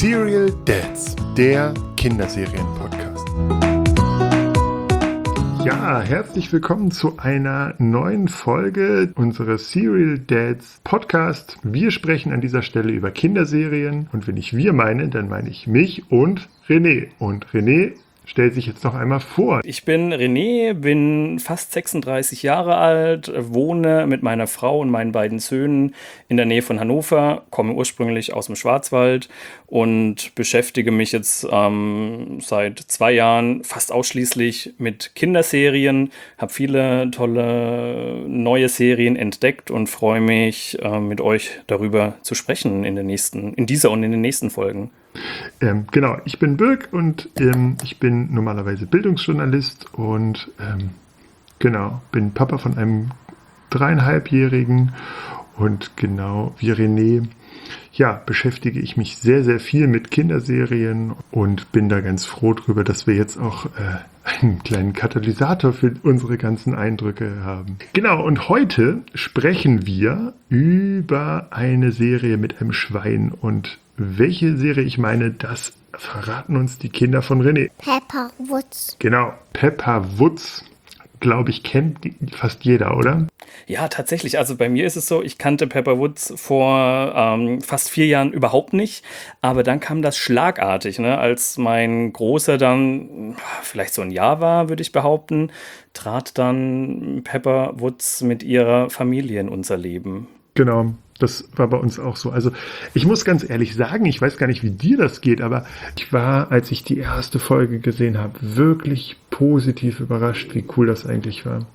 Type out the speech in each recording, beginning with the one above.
Serial Dads, der Kinderserien-Podcast. Ja, herzlich willkommen zu einer neuen Folge unseres Serial Dads Podcast. Wir sprechen an dieser Stelle über Kinderserien und wenn ich wir meine, dann meine ich mich und René. Und René stellt sich jetzt noch einmal vor. Ich bin René, bin fast 36 Jahre alt, wohne mit meiner Frau und meinen beiden Söhnen in der Nähe von Hannover, komme ursprünglich aus dem Schwarzwald und beschäftige mich jetzt seit 2 Jahren fast ausschließlich mit Kinderserien, habe viele tolle neue Serien entdeckt und freue mich, mit euch darüber zu sprechen in dieser und in den nächsten Folgen. Genau, ich bin Birk und ich bin normalerweise Bildungsjournalist und bin Papa von einem 3,5-Jährigen und genau wie René, beschäftige ich mich sehr, sehr viel mit Kinderserien und bin da ganz froh drüber, dass wir jetzt auch einen kleinen Katalysator für unsere ganzen Eindrücke haben. Genau, und heute sprechen wir über eine Serie mit einem Schwein und welche Serie ich meine, das verraten uns die Kinder von René. Pepper Woods. Genau, Pepper Woods, glaube ich, kennt fast jeder, oder? Ja, tatsächlich. Also bei mir ist es so, ich kannte Pepper Woods vor fast 4 Jahren überhaupt nicht. Aber dann kam das schlagartig, ne? Als mein Großer dann vielleicht so ein Jahr war, würde ich behaupten, trat dann Pepper Woods mit ihrer Familie in unser Leben. Genau. Das war bei uns auch so. Also ich muss ganz ehrlich sagen, ich weiß gar nicht, wie dir das geht, aber ich war, als ich die erste Folge gesehen habe, wirklich positiv überrascht, wie cool das eigentlich war.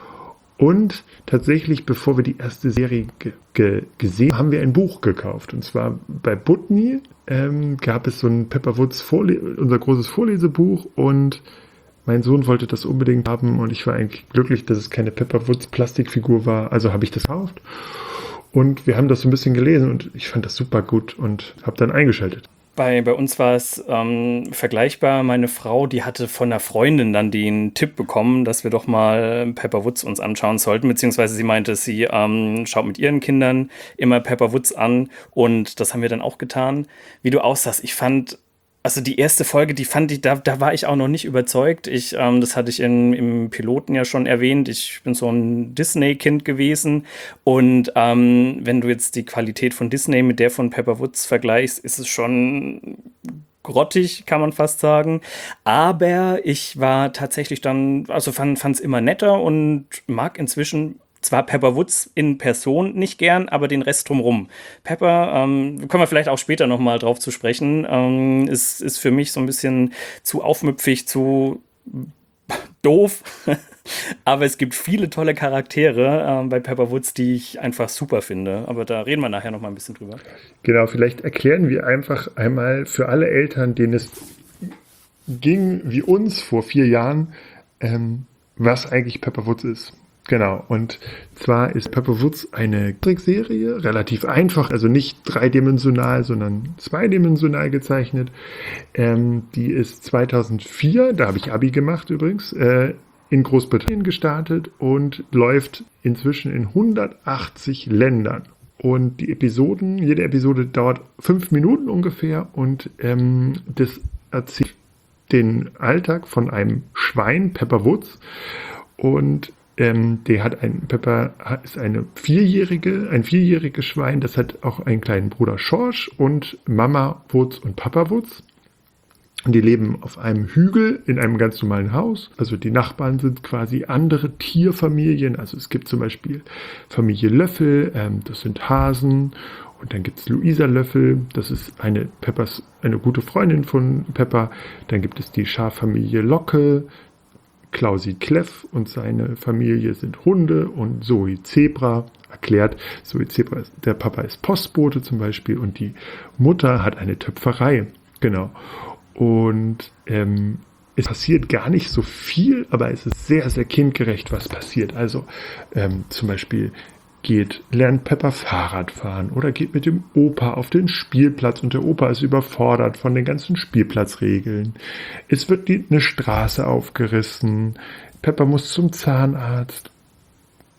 Und tatsächlich, bevor wir die erste Serie gesehen haben, haben wir ein Buch gekauft. Und zwar bei Butni gab es so ein Pepper Woods unser großes Vorlesebuch und mein Sohn wollte das unbedingt haben und ich war eigentlich glücklich, dass es keine Pepper Woods Plastikfigur war. Also habe ich das gekauft. Und wir haben das so ein bisschen gelesen und ich fand das super gut und habe dann eingeschaltet. Bei uns war es vergleichbar. Meine Frau, die hatte von einer Freundin dann den Tipp bekommen, dass wir doch mal Pepper Woods uns anschauen sollten. Beziehungsweise sie meinte, sie schaut mit ihren Kindern immer Pepper Woods an und das haben wir dann auch getan. Wie du aussahst, ich fand... Also die erste Folge, die fand ich, da war ich auch noch nicht überzeugt. Das hatte ich im Piloten ja schon erwähnt. Ich bin so ein Disney-Kind gewesen. Und wenn du jetzt die Qualität von Disney mit der von Pepper Woods vergleichst, ist es schon grottig, kann man fast sagen. Aber ich war tatsächlich dann, also fand es immer netter und mag inzwischen zwar Pepper Woods in Person nicht gern, aber den Rest drumherum. Pepper, kommen wir vielleicht auch später nochmal drauf zu sprechen, ist für mich so ein bisschen zu aufmüpfig, zu doof. Aber es gibt viele tolle Charaktere bei Pepper Woods, die ich einfach super finde. Aber da reden wir nachher nochmal ein bisschen drüber. Genau, vielleicht erklären wir einfach einmal für alle Eltern, denen es ging wie uns vor 4 Jahren, was eigentlich Pepper Woods ist. Genau, und zwar ist Pepper Woods eine Trickserie, relativ einfach, also nicht dreidimensional, sondern zweidimensional gezeichnet. Die ist 2004, da habe ich Abi gemacht übrigens, in Großbritannien gestartet und läuft inzwischen in 180 Ländern. Und jede Episode dauert 5 Minuten ungefähr und das erzählt den Alltag von einem Schwein, Pepper Woods, und Pepper ist ein 4-jähriges Schwein, das hat auch einen kleinen Bruder Schorsch und Mama Woods und Papa Woods. Und die leben auf einem Hügel in einem ganz normalen Haus. Also die Nachbarn sind quasi andere Tierfamilien. Also es gibt zum Beispiel Familie Löffel, das sind Hasen. Und dann gibt es Luisa Löffel, das ist eine gute Freundin von Pepper. Dann gibt es die Schaffamilie Locke. Klausi Kleff und seine Familie sind Hunde und Zoe Zebra erklärt. Zoe Zebra, der Papa ist Postbote zum Beispiel und die Mutter hat eine Töpferei. Genau. Und es passiert gar nicht so viel, aber es ist sehr, sehr kindgerecht, was passiert. Also zum Beispiel lernt Pepper Fahrrad fahren oder geht mit dem Opa auf den Spielplatz und der Opa ist überfordert von den ganzen Spielplatzregeln. Es wird eine Straße aufgerissen, Pepper muss zum Zahnarzt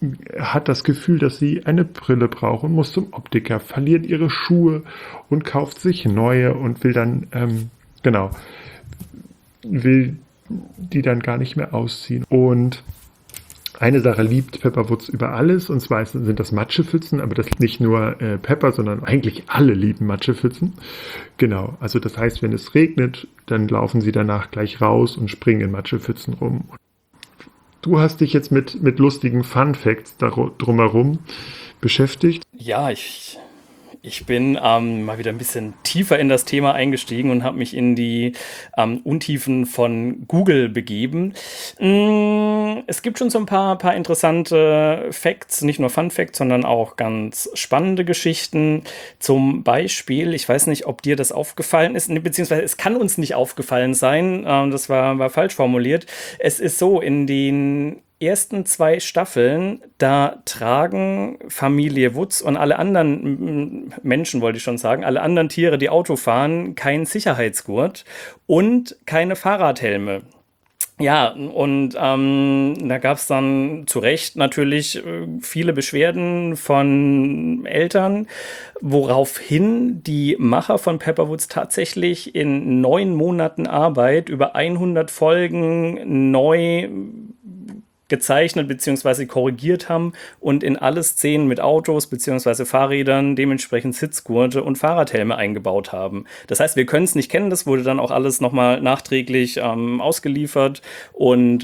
hat das Gefühl, dass sie eine Brille braucht und muss zum Optiker, verliert ihre Schuhe und kauft sich neue und will dann, genau, will die dann gar nicht mehr ausziehen. Und eine Sache liebt Pepper Woods über alles, und zwar sind das Matschepfützen, aber das nicht nur Pepper, sondern eigentlich alle lieben Matschepfützen. Genau, also das heißt, wenn es regnet, dann laufen sie danach gleich raus und springen in Matschepfützen rum. Du hast dich jetzt mit lustigen Fun Facts drumherum beschäftigt. Ja, ich bin mal wieder ein bisschen tiefer in das Thema eingestiegen und habe mich in die Untiefen von Google begeben. Es gibt schon so ein paar interessante Facts, nicht nur Fun Facts, sondern auch ganz spannende Geschichten. Zum Beispiel, ich weiß nicht, ob dir das aufgefallen ist, beziehungsweise es kann uns nicht aufgefallen sein, das war falsch formuliert. Es ist so, in den ersten 2 Staffeln, da tragen Familie Woods und alle anderen Menschen, wollte ich schon sagen, alle anderen Tiere, die Auto fahren, keinen Sicherheitsgurt und keine Fahrradhelme. Ja, und da gab es dann zu Recht natürlich viele Beschwerden von Eltern, woraufhin die Macher von Pepper Woods tatsächlich in 9 Monaten Arbeit über 100 Folgen neu gezeichnet bzw. korrigiert haben und in alle Szenen mit Autos bzw. Fahrrädern dementsprechend Sitzgurte und Fahrradhelme eingebaut haben. Das heißt, wir können es nicht kennen, das wurde dann auch alles nochmal nachträglich ausgeliefert und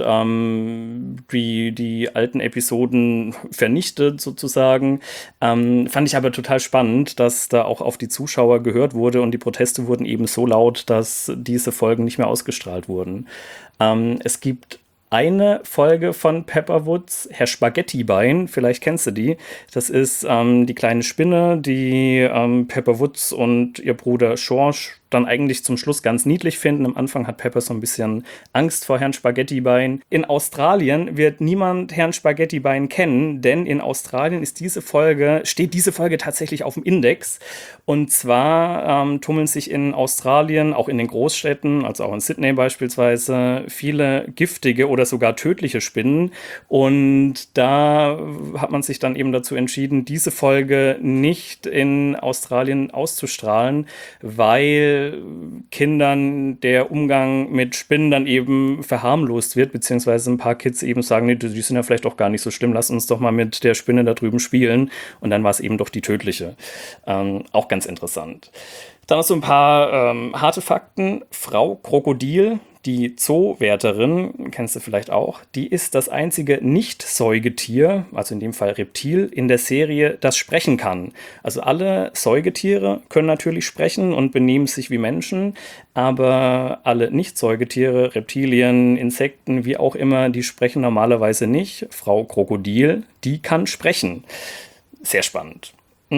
die alten Episoden vernichtet sozusagen. Fand ich aber total spannend, dass da auch auf die Zuschauer gehört wurde und die Proteste wurden eben so laut, dass diese Folgen nicht mehr ausgestrahlt wurden. Es gibt eine Folge von Pepper Woods, Herr Spaghettibein, vielleicht kennst du die. Das ist die kleine Spinne, die Pepper Woods und ihr Bruder George dann eigentlich zum Schluss ganz niedlich finden. Am Anfang hat Pepper so ein bisschen Angst vor Herrn Spaghettibein. In Australien wird niemand Herrn Spaghettibein kennen, denn in Australien steht diese Folge tatsächlich auf dem Index. Und zwar tummeln sich in Australien, auch in den Großstädten, also auch in Sydney beispielsweise, viele giftige oder sogar tödliche Spinnen. Und da hat man sich dann eben dazu entschieden, diese Folge nicht in Australien auszustrahlen, weil Kindern der Umgang mit Spinnen dann eben verharmlost wird, beziehungsweise ein paar Kids eben sagen, nee, die sind ja vielleicht auch gar nicht so schlimm, lass uns doch mal mit der Spinne da drüben spielen. Und dann war es eben doch die tödliche. Auch ganz interessant. Dann noch so ein paar harte Fakten. Frau Krokodil, die Zoowärterin, kennst du vielleicht auch, die ist das einzige Nicht-Säugetier, also in dem Fall Reptil, in der Serie, das sprechen kann. Also alle Säugetiere können natürlich sprechen und benehmen sich wie Menschen, aber alle Nicht-Säugetiere, Reptilien, Insekten, wie auch immer, die sprechen normalerweise nicht. Frau Krokodil, die kann sprechen. Sehr spannend.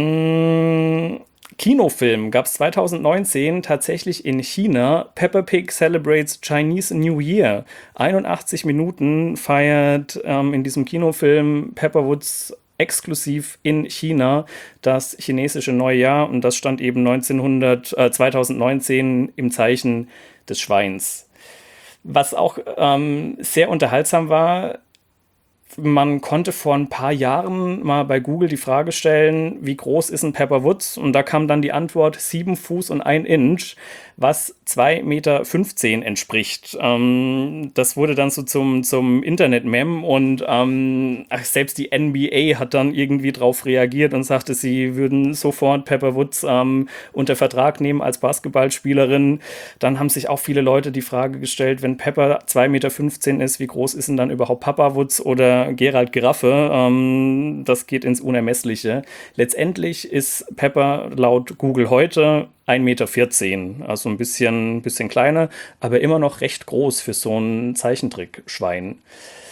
Kinofilm gab es 2019 tatsächlich in China. Peppa Pig Celebrates Chinese New Year. 81 Minuten feiert in diesem Kinofilm Pepper Woods exklusiv in China das chinesische Neujahr. Und das stand eben 2019 im Zeichen des Schweins. Was auch sehr unterhaltsam war, man konnte vor ein paar Jahren mal bei Google die Frage stellen, wie groß ist ein Pepper Woods? Und da kam dann die Antwort 7 Fuß und 1 Inch, was 2,15 Meter entspricht. Das wurde dann so zum Internet-Mem und selbst die NBA hat dann irgendwie drauf reagiert und sagte, sie würden sofort Pepper Woods unter Vertrag nehmen als Basketballspielerin. Dann haben sich auch viele Leute die Frage gestellt, wenn Pepper 2,15 Meter ist, wie groß ist denn dann überhaupt Papa Woods oder Gerald Giraffe? Das geht ins Unermessliche. Letztendlich ist Pepper laut Google heute 1,14 Meter, also ein bisschen kleiner, aber immer noch recht groß für so ein Zeichentrickschwein.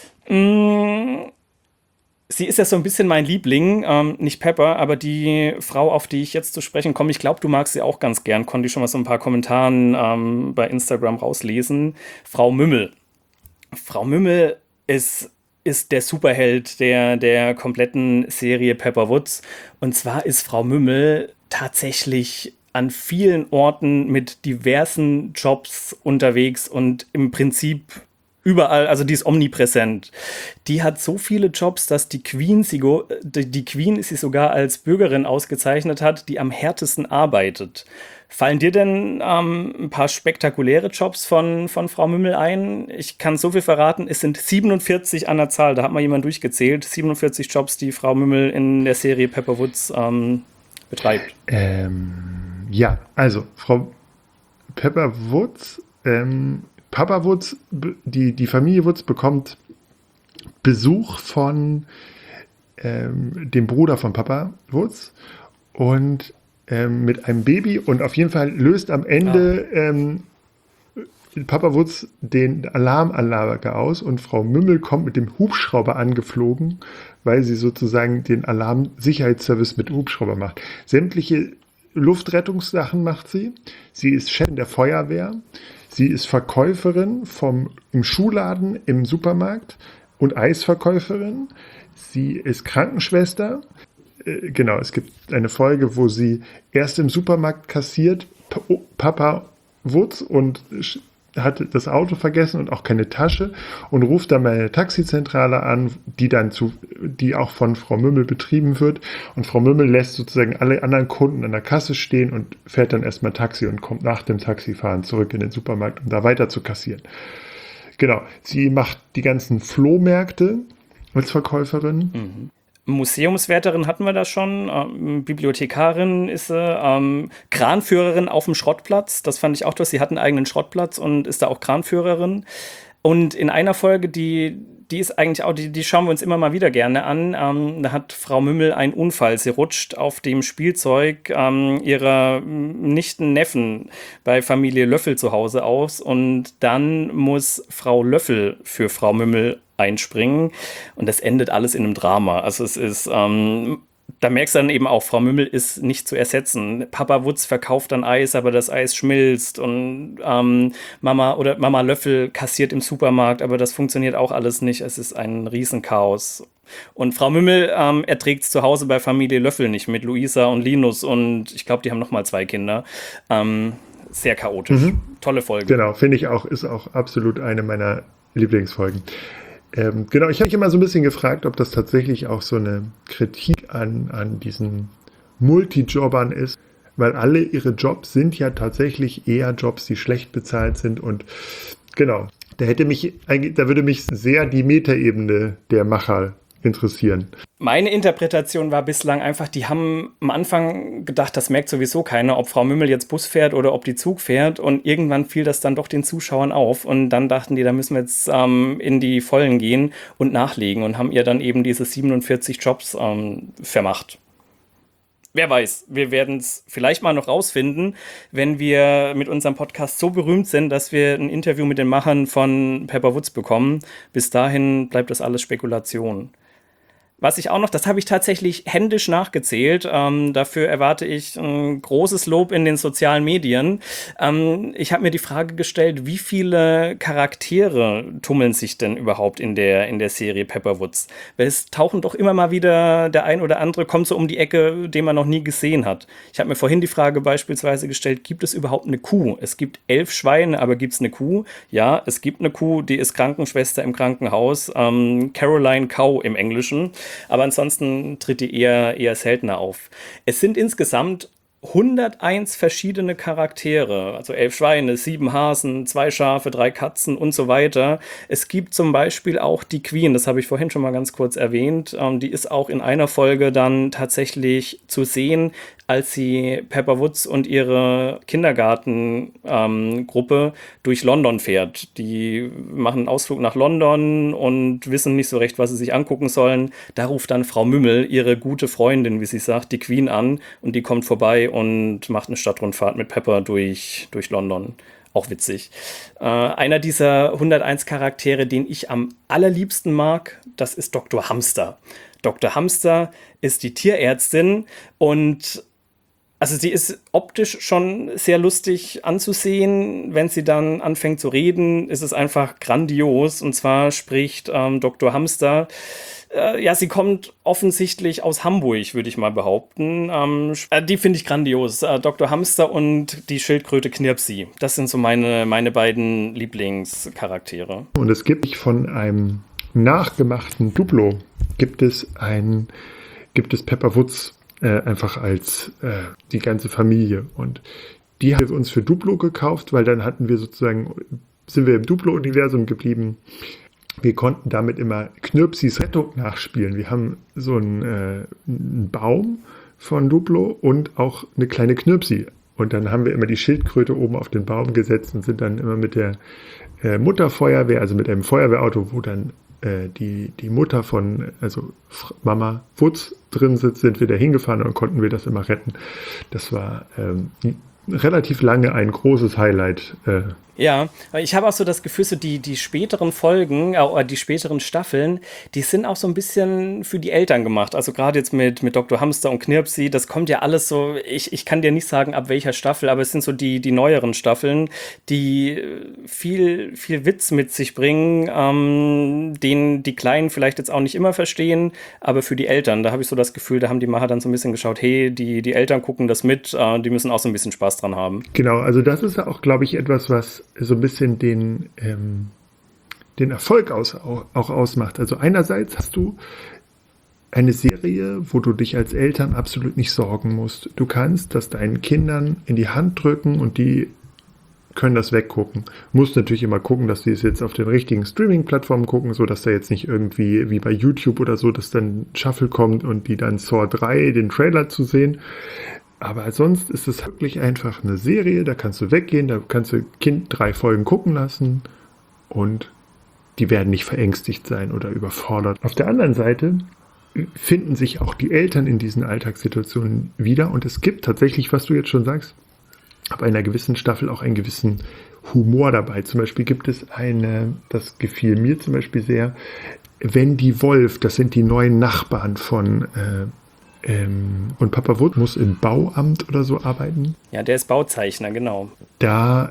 Sie ist ja so ein bisschen mein Liebling, nicht Pepper, aber die Frau, auf die ich jetzt zu sprechen komme, ich glaube, du magst sie auch ganz gern, konnte ich schon mal so ein paar Kommentaren bei Instagram rauslesen. Frau Mümmel. Frau Mümmel ist der Superheld der kompletten Serie Pepper Woods. Und zwar ist Frau Mümmel tatsächlich an vielen Orten mit diversen Jobs unterwegs und im Prinzip überall, also die ist omnipräsent. Die hat so viele Jobs, dass die Queen sie sogar als Bürgerin ausgezeichnet hat, die am härtesten arbeitet. Fallen dir denn ein paar spektakuläre Jobs von Frau Mümmel ein? Ich kann so viel verraten, es sind 47 an der Zahl, da hat mal jemand durchgezählt, 47 Jobs, die Frau Mümmel in der Serie Pepper Woods betreibt. Ja, also Frau Pepper Woods, Papa Woods, die Familie Woods bekommt Besuch von dem Bruder von Papa Woods und mit einem Baby, und auf jeden Fall löst am Ende Papa Woods den Alarmanlage aus und Frau Mümmel kommt mit dem Hubschrauber angeflogen, weil sie sozusagen den Alarmsicherheitsservice mit Hubschrauber macht. Sämtliche Luftrettungssachen macht sie. Sie ist Chefin der Feuerwehr. Sie ist Verkäuferin im Schuhladen, im Supermarkt und Eisverkäuferin. Sie ist Krankenschwester. Genau, es gibt eine Folge, wo sie erst im Supermarkt kassiert, Papa Woods, und hat das Auto vergessen und auch keine Tasche und ruft dann bei einer Taxizentrale an, die auch von Frau Mümmel betrieben wird, und Frau Mümmel lässt sozusagen alle anderen Kunden an der Kasse stehen und fährt dann erstmal Taxi und kommt nach dem Taxifahren zurück in den Supermarkt, um da weiter zu kassieren. Genau, sie macht die ganzen Flohmärkte als Verkäuferin. Mhm. Museumswärterin hatten wir da schon, Bibliothekarin ist sie, Kranführerin auf dem Schrottplatz, das fand ich auch toll, sie hat einen eigenen Schrottplatz und ist da auch Kranführerin. Und in einer Folge, die ist eigentlich auch, die schauen wir uns immer mal wieder gerne an, da hat Frau Mümmel einen Unfall, sie rutscht auf dem Spielzeug ihrer Nichten Neffen bei Familie Löffel zu Hause aus, und dann muss Frau Löffel für Frau Mümmel einspringen, und das endet alles in einem Drama. Also es ist, da merkst du dann eben auch, Frau Mümmel ist nicht zu ersetzen. Papa Woods verkauft dann Eis, aber das Eis schmilzt, und Mama Löffel kassiert im Supermarkt, aber das funktioniert auch alles nicht. Es ist ein Riesenchaos. Und Frau Mümmel erträgt es zu Hause bei Familie Löffel nicht mit Luisa und Linus, und ich glaube, die haben noch mal 2 Kinder. Sehr chaotisch. Tolle Folge. Genau, finde ich auch, ist auch absolut eine meiner Lieblingsfolgen. Genau, ich habe mich immer so ein bisschen gefragt, ob das tatsächlich auch so eine Kritik an diesen Multijobbern ist, weil alle ihre Jobs sind ja tatsächlich eher Jobs, die schlecht bezahlt sind, und genau, da würde mich sehr die Metaebene der Macher interessieren. Meine Interpretation war bislang einfach, die haben am Anfang gedacht, das merkt sowieso keiner, ob Frau Mümmel jetzt Bus fährt oder ob die Zug fährt, und irgendwann fiel das dann doch den Zuschauern auf, und dann dachten die, da müssen wir jetzt in die Vollen gehen und nachlegen, und haben ihr dann eben diese 47 Jobs vermacht. Wer weiß, wir werden es vielleicht mal noch rausfinden, wenn wir mit unserem Podcast so berühmt sind, dass wir ein Interview mit den Machern von Pepper Woods bekommen. Bis dahin bleibt das alles Spekulation. Was ich auch noch, das habe ich tatsächlich händisch nachgezählt, dafür erwarte ich ein großes Lob in den sozialen Medien. Ich habe mir die Frage gestellt, wie viele Charaktere tummeln sich denn überhaupt in der Serie Pepper Woods? Weil es tauchen doch immer mal wieder, der ein oder andere kommt so um die Ecke, den man noch nie gesehen hat. Ich habe mir vorhin die Frage beispielsweise gestellt, gibt es überhaupt eine Kuh? Es gibt 11 Schweine, aber gibt es eine Kuh? Ja, es gibt eine Kuh, die ist Krankenschwester im Krankenhaus, Caroline Cow im Englischen. Aber ansonsten tritt die eher seltener auf. Es sind insgesamt 101 verschiedene Charaktere, also 11 Schweine, 7 Hasen, 2 Schafe, 3 Katzen und so weiter. Es gibt zum Beispiel auch die Queen, das habe ich vorhin schon mal ganz kurz erwähnt. Die ist auch in einer Folge dann tatsächlich zu sehen, als sie Pepper Woods und ihre Kindergartengruppe durch London fährt. Die machen einen Ausflug nach London und wissen nicht so recht, was sie sich angucken sollen. Da ruft dann Frau Mümmel, ihre gute Freundin, wie sie sagt, die Queen an, und die kommt vorbei und macht eine Stadtrundfahrt mit Pepper durch London. Auch witzig. Einer dieser 101 Charaktere, den ich am allerliebsten mag, das ist Dr. Hamster. Dr. Hamster ist die Tierärztin, und also sie ist optisch schon sehr lustig anzusehen. Wenn sie dann anfängt zu reden, ist es einfach grandios. Und zwar spricht Dr. Hamster Ja, sie kommt offensichtlich aus Hamburg, würde ich mal behaupten. Die finde ich grandios. Dr. Hamster und die Schildkröte Knirpsi. Das sind so meine beiden Lieblingscharaktere. Und es gibt von einem nachgemachten Duplo gibt es Pepper Woods einfach als die ganze Familie. Und die haben wir uns für Duplo gekauft, weil dann sind wir im Duplo-Universum geblieben. Wir konnten damit immer Knirpsis Rettung nachspielen. Wir haben so einen Baum von Duplo und auch eine kleine Knirpsi. Und dann haben wir immer die Schildkröte oben auf den Baum gesetzt und sind dann immer mit der Mutterfeuerwehr, also mit einem Feuerwehrauto, wo dann die Mutter also Mama Wutz drin sitzt, sind wir da hingefahren und konnten wir das immer retten. Das war relativ lange ein großes Highlight. Ja, ich habe auch so das Gefühl, so die späteren Folgen, die späteren Staffeln, die sind auch so ein bisschen für die Eltern gemacht. Also gerade jetzt mit Dr. Hamster und Knirpsi, das kommt ja alles so, ich kann dir nicht sagen, ab welcher Staffel, aber es sind so die neueren Staffeln, die viel Witz mit sich bringen, den die Kleinen vielleicht jetzt auch nicht immer verstehen, aber für die Eltern, da habe ich so das Gefühl, da haben die Macher dann so ein bisschen geschaut, hey, die Eltern gucken das mit, die müssen auch so ein bisschen Spaß dran haben. Genau, also das ist auch, glaube ich, etwas, was so ein bisschen den Erfolg auch ausmacht. Also einerseits hast du eine Serie, wo du dich als Eltern absolut nicht sorgen musst. Du kannst das deinen Kindern in die Hand drücken und die können das weggucken. Musst natürlich immer gucken, dass die es jetzt auf den richtigen Streaming-Plattformen gucken, sodass da jetzt nicht irgendwie wie bei YouTube oder so, dass dann Shuffle kommt und die dann Saw 3 den Trailer zu sehen. Aber sonst ist es wirklich einfach eine Serie, da kannst du weggehen, da kannst du Kind 3 Folgen gucken lassen und die werden nicht verängstigt sein oder überfordert. Auf der anderen Seite finden sich auch die Eltern in diesen Alltagssituationen wieder und es gibt tatsächlich, was du jetzt schon sagst, ab einer gewissen Staffel auch einen gewissen Humor dabei. Zum Beispiel gibt es das gefiel mir zum Beispiel sehr, Wendy Wolf, das sind die neuen Nachbarn von und Papa Wood muss im Bauamt oder so arbeiten. Ja, der ist Bauzeichner, genau. Da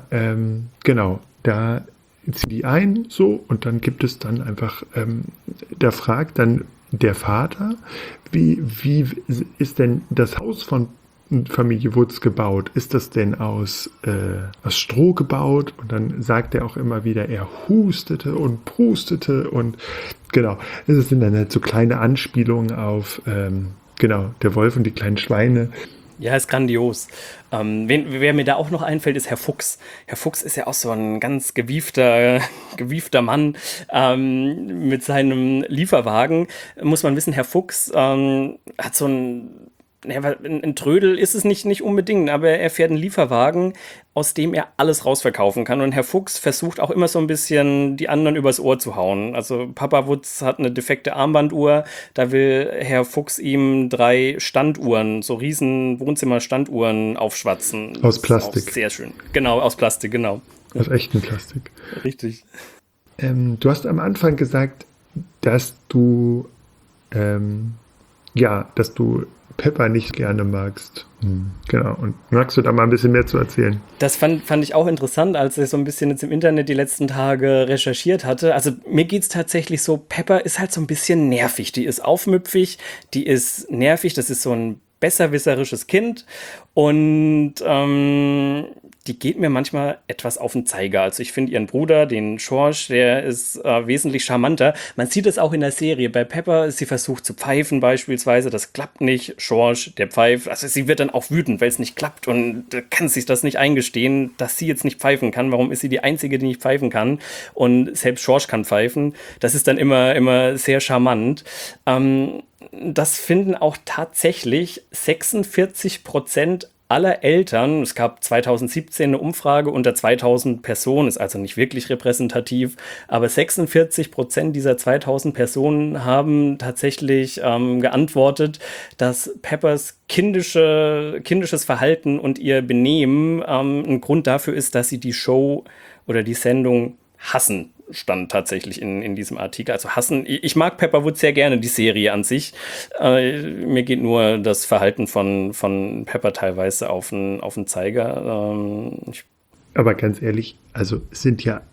ziehen die ein so und dann gibt es dann einfach, da fragt dann der Vater, wie ist denn das Haus von Familie Woods gebaut? Ist das denn aus Stroh gebaut? Und dann sagt er auch immer wieder, er hustete und prustete und genau, es sind dann halt so kleine Anspielungen auf der Wolf und die kleinen Schweine. Ja, ist grandios. Wer mir da auch noch einfällt, ist Herr Fuchs. Herr Fuchs ist ja auch so ein ganz gewiefter Mann mit seinem Lieferwagen. Muss man wissen, Herr Fuchs hat so ein Trödel ist es nicht unbedingt, aber er fährt einen Lieferwagen, aus dem er alles rausverkaufen kann. Und Herr Fuchs versucht auch immer so ein bisschen, die anderen übers Ohr zu hauen. Also Papa Wutz hat eine defekte Armbanduhr, da will Herr Fuchs ihm 3 Standuhren, so riesen Wohnzimmer-Standuhren aufschwatzen. Aus Plastik. Sehr schön. Genau, aus Plastik, genau. Aus echtem Plastik. Richtig. Du hast am Anfang gesagt, dass du Pepper nicht gerne magst. Genau. Und magst du da mal ein bisschen mehr zu erzählen? Das fand ich auch interessant, als ich so ein bisschen jetzt im Internet die letzten Tage recherchiert hatte. Also mir geht's tatsächlich so, Pepper ist halt so ein bisschen nervig. Die ist aufmüpfig, die ist nervig, das ist so ein besserwisserisches Kind und die geht mir manchmal etwas auf den Zeiger. Also ich finde ihren Bruder, den George, der ist wesentlich charmanter. Man sieht es auch in der Serie. Bei Pepper, sie versucht zu pfeifen beispielsweise, das klappt nicht. George, der pfeift. Also sie wird dann auch wütend, weil es nicht klappt und kann sich das nicht eingestehen, dass sie jetzt nicht pfeifen kann. Warum ist sie die Einzige, die nicht pfeifen kann? Und selbst George kann pfeifen. Das ist dann immer sehr charmant. Das finden auch tatsächlich 46% aller Eltern, es gab 2017 eine Umfrage unter 2000 Personen, ist also nicht wirklich repräsentativ, aber 46% dieser 2000 Personen haben tatsächlich geantwortet, dass Peppers kindisches Verhalten und ihr Benehmen ein Grund dafür ist, dass sie die Show oder die Sendung hassen. Stand tatsächlich in diesem Artikel. Also hassen, ich mag Pepper Woods sehr gerne, die Serie an sich. Mir geht nur das Verhalten von Pepper teilweise auf den Zeiger. Aber ganz ehrlich, also es sind ja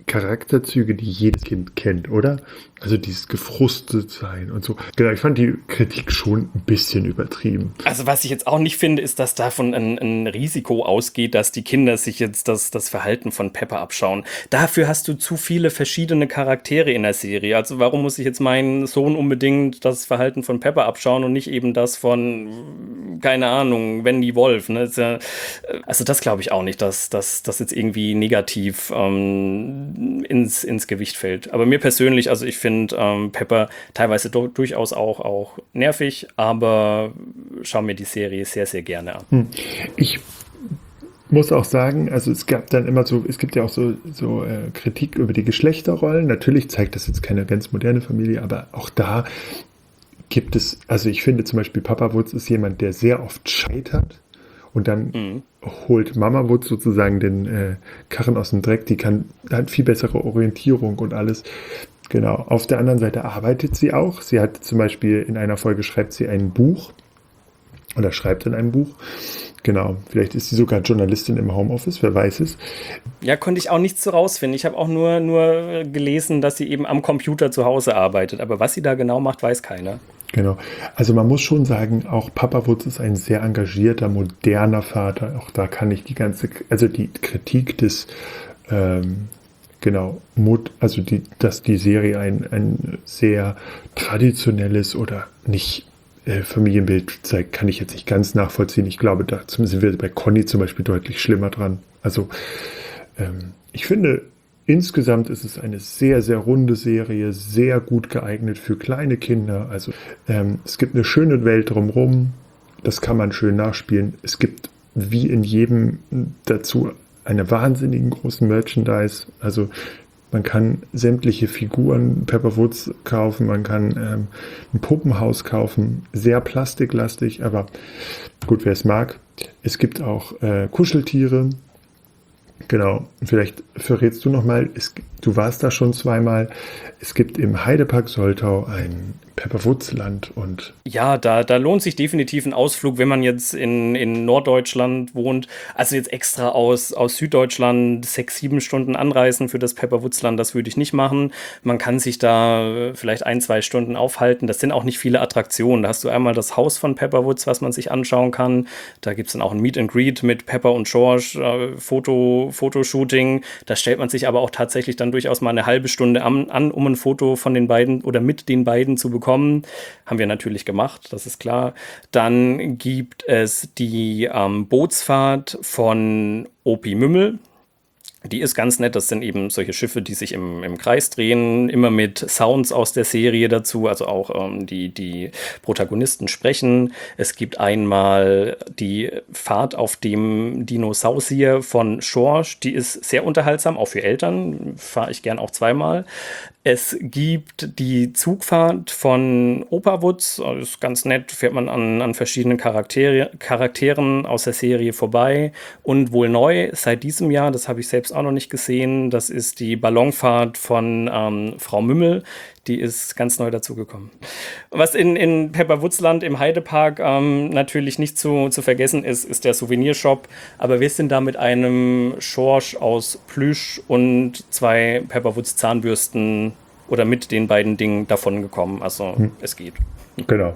Charakterzüge, die jedes Kind kennt, oder? Also dieses gefrustet sein und so. Genau, ich fand die Kritik schon ein bisschen übertrieben. Also was ich jetzt auch nicht finde, ist, dass davon ein Risiko ausgeht, dass die Kinder sich jetzt das Verhalten von Pepper abschauen. Dafür hast du zu viele verschiedene Charaktere in der Serie. Also warum muss ich jetzt meinen Sohn unbedingt das Verhalten von Pepper abschauen und nicht eben das von, keine Ahnung, Wendy Wolf, ne? Also das glaube ich auch nicht, dass das jetzt irgendwie negativ ins Gewicht fällt. Aber mir persönlich, also ich finde Pepper teilweise durchaus auch nervig, aber schaue mir die Serie sehr, sehr gerne an. Ich muss auch sagen, also es gab dann immer so, es gibt ja auch so Kritik über die Geschlechterrollen. Natürlich zeigt das jetzt keine ganz moderne Familie, aber auch da gibt es, also ich finde zum Beispiel Papa Wutz ist jemand, der sehr oft scheitert und dann holt Mama Wutz sozusagen den Karren aus dem Dreck, hat viel bessere Orientierung und alles. Genau. Auf der anderen Seite arbeitet sie auch. Sie hat zum Beispiel in einer Folge schreibt sie ein Buch oder schreibt in einem Buch. Genau. Vielleicht ist sie sogar Journalistin im Homeoffice, wer weiß es. Ja, konnte ich auch nichts so rausfinden. Ich habe auch nur gelesen, dass sie eben am Computer zu Hause arbeitet. Aber was sie da genau macht, weiß keiner. Genau. Also man muss schon sagen, auch Papa Wutz ist ein sehr engagierter, moderner Vater. Auch da kann ich die Kritik des dass die Serie ein sehr traditionelles oder nicht Familienbild zeigt, kann ich jetzt nicht ganz nachvollziehen. Ich glaube, da sind wir bei Conny zum Beispiel deutlich schlimmer dran. Also ich finde, insgesamt ist es eine sehr, sehr runde Serie, sehr gut geeignet für kleine Kinder. Also es gibt eine schöne Welt drumherum, das kann man schön nachspielen. Es gibt wie in jedem dazu eine wahnsinnigen großen Merchandise. Also man kann sämtliche Figuren Pepper Woods kaufen, man kann ein Puppenhaus kaufen, sehr plastiklastig, aber gut, wer es mag. Es gibt auch Kuscheltiere. Genau, vielleicht verrätst du nochmal, du warst da schon zweimal, es gibt im Heidepark Soltau ein Pepper-Woods-Land und... Ja, da lohnt sich definitiv ein Ausflug, wenn man jetzt in Norddeutschland wohnt. Also jetzt extra aus Süddeutschland 6-7 Stunden anreisen für das Pepper-Woods-Land, das würde ich nicht machen. Man kann sich da vielleicht 1-2 Stunden aufhalten. Das sind auch nicht viele Attraktionen. Da hast du einmal das Haus von Pepper Woods, was man sich anschauen kann. Da gibt es dann auch ein Meet and Greet mit Pepper und George, Fotoshooting. Da stellt man sich aber auch tatsächlich dann durchaus mal eine halbe Stunde an, um ein Foto von den beiden oder mit den beiden zu bekommen. Haben wir natürlich gemacht, das ist klar. Dann gibt es die Bootsfahrt von Opi Mümmel. Die ist ganz nett, das sind eben solche Schiffe, die sich im Kreis drehen, immer mit Sounds aus der Serie dazu, also auch die Protagonisten sprechen. Es gibt einmal die Fahrt auf dem Dinosaurier von George, die ist sehr unterhaltsam, auch für Eltern, fahre ich gern auch zweimal. Es gibt die Zugfahrt von Opa Wutz, das ist ganz nett, fährt man an verschiedenen Charakteren aus der Serie vorbei. Und wohl neu seit diesem Jahr, das habe ich selbst auch noch nicht gesehen, das ist die Ballonfahrt von Frau Mümmel, die ist ganz neu dazugekommen. Was in Pepper-Woods-Land im Heidepark natürlich nicht zu vergessen ist der Souvenirshop. Aber wir sind da mit einem Schorsch aus Plüsch und 2 Pepper-Woods Zahnbürsten oder mit den beiden Dingen davon gekommen. Also es geht. Genau.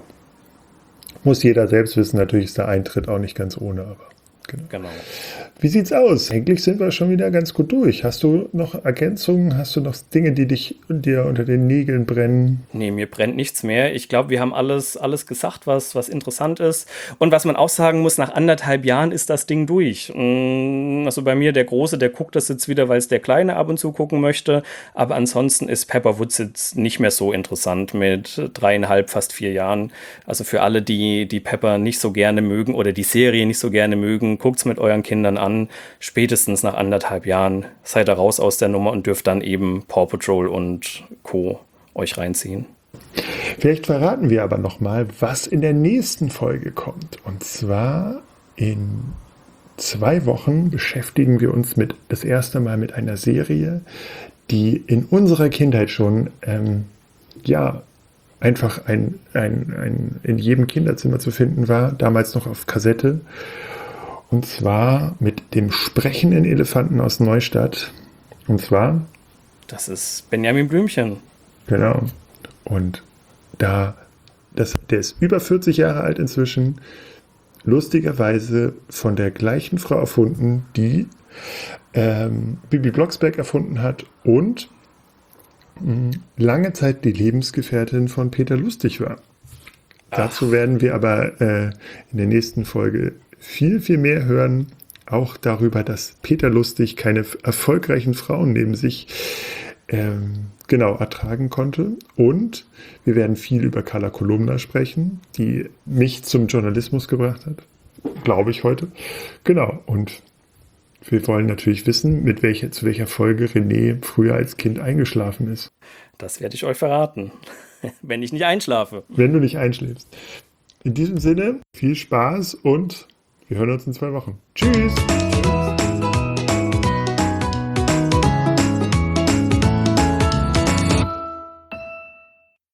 Muss jeder selbst wissen. Natürlich ist der Eintritt auch nicht ganz ohne, aber genau. Wie sieht's aus? Eigentlich sind wir schon wieder ganz gut durch. Hast du noch Ergänzungen? Hast du noch Dinge, die dir unter den Nägeln brennen? Nee, mir brennt nichts mehr. Ich glaube, wir haben alles gesagt, was interessant ist. Und was man auch sagen muss, nach 1,5 Jahren ist das Ding durch. Also bei mir, der Große, der guckt das jetzt wieder, weil es der Kleine ab und zu gucken möchte. Aber ansonsten ist Pepper Woods jetzt nicht mehr so interessant mit 3,5, fast 4 Jahren. Also für alle, die Pepper nicht so gerne mögen oder die Serie nicht so gerne mögen, guckt's mit euren Kindern an. Spätestens nach 1,5 Jahren seid ihr raus aus der Nummer und dürft dann eben Paw Patrol und Co. euch reinziehen. Vielleicht verraten wir aber nochmal, was in der nächsten Folge kommt. Und zwar in 2 Wochen beschäftigen wir uns das erste Mal mit einer Serie, die in unserer Kindheit schon einfach in jedem Kinderzimmer zu finden war, damals noch auf Kassette. Und zwar mit dem sprechenden Elefanten aus Neustadt. Und zwar Das ist Benjamin Blümchen. Genau. Und der ist über 40 Jahre alt inzwischen, lustigerweise von der gleichen Frau erfunden, die Bibi Blocksberg erfunden hat und lange Zeit die Lebensgefährtin von Peter Lustig war. Dazu werden wir aber in der nächsten Folge viel, viel mehr hören. Auch darüber, dass Peter Lustig keine erfolgreichen Frauen neben sich ertragen konnte. Und wir werden viel über Carla Kolumna sprechen, die mich zum Journalismus gebracht hat. Glaube ich heute. Genau. Und wir wollen natürlich wissen, zu welcher Folge René früher als Kind eingeschlafen ist. Das werde ich euch verraten, wenn ich nicht einschlafe. Wenn du nicht einschläfst. In diesem Sinne, viel Spaß und wir hören uns in 2 Wochen. Tschüss!